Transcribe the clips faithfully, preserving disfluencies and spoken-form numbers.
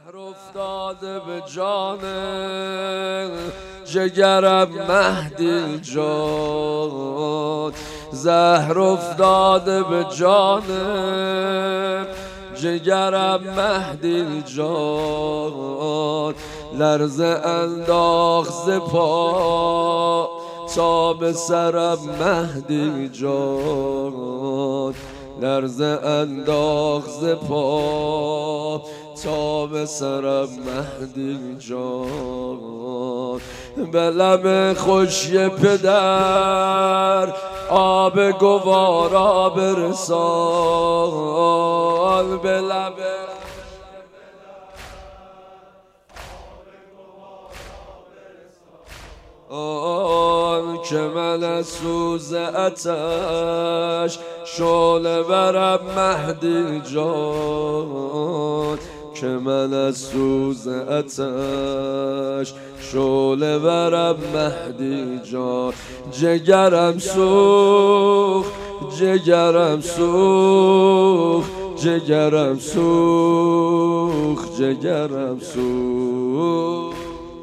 زهر افتاده به جان جگرم مهدی جان، زهر افتاده به جان جگرم مهدی جان، لرزه انداخت ز پا تا به سرم مهدی جان، لرزه انداخت ز پا تا به سرم مهدی جان، به لب خوشی پدر آب گوارا برسان، به لب آن که من از سوز آتش شعله برم مهدی جان، که من از سوز آتش شعله برم مهدی جان، جگرم سوخت جگرم سوخت جگرم سوخت جگرم سوخت.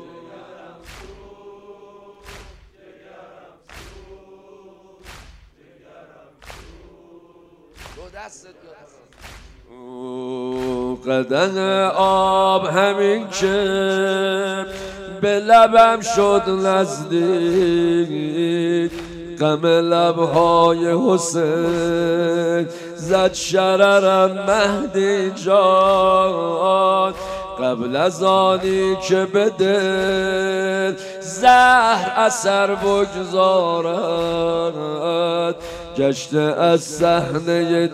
قدن آب همین که به لبم شد نزدیک، غم لبهای حسین زد شررم مهدی جان، قبل از آنی که به دل زهر اثر بگذارد، گشته از صحنه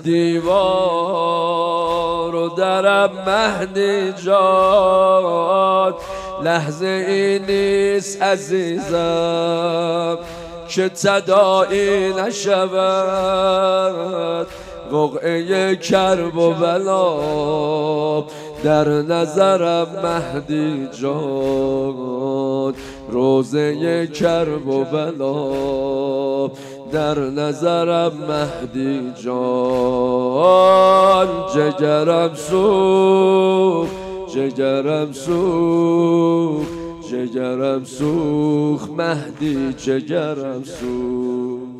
دیوار و درم مهدی جان، لحظه ای نیست عزیزم که تداعی نشود، وقعه کرب و بلا در نظرم مهدی جان، روزه کرب و بلا در نظرم مهدی جان، جگرم سوخت جگرم سوخت جگرم سوخت مهدی جگرم سوخت.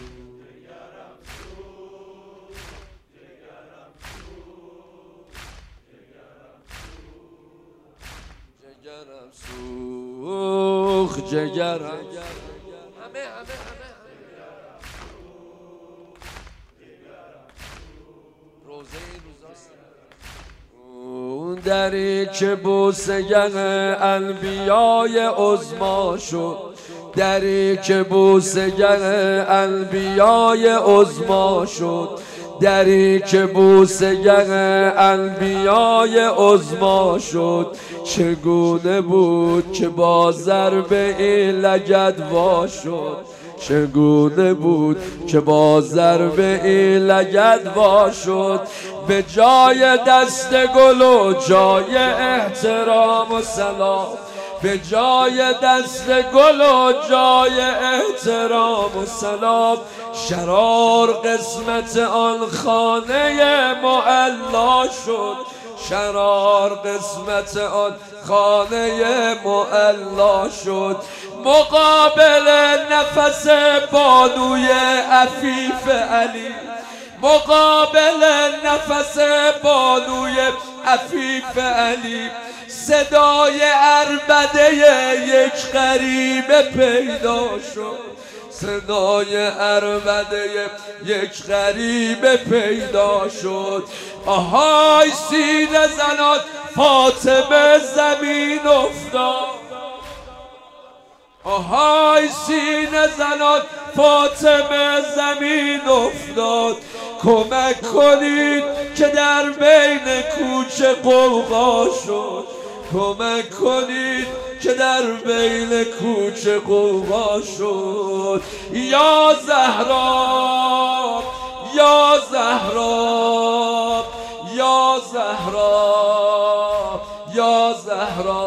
جگرم سوخت جگرم همه همه همه روزه روزاست، اون دری که بوسه انبیای عظما شد، دری که بوسه انبیای عظما شد، دری که بوسه انبیای عظما شد، چگونه بود که با ضربه این لگد وا شد، چگونه بود که با ضربه این لگد وا شد، به جای دست گل و جای احترام و سلام، به جای دست گل و جای احترام و سلام، شرار قسمت آن خانه معلا شد، شرار قسمت آن خانه معلا شد، مقابل نفس بانوی عفیف علی، مقابل نفس بانوی عفیف علی، صدای عربده یک غریبه پیدا شد، صدای عربده یک غریبه پیدا شد، آهای سینه زنان فاطمه زمین افتاد، آهای سینه زنان فاطمه زمین افتاد، کمک کنید که در بین کوچه غوغا شد، کمک کنید که در بین کوچه غوغا شد، یا زهرا یا زهرا یا زهرا یا زهرا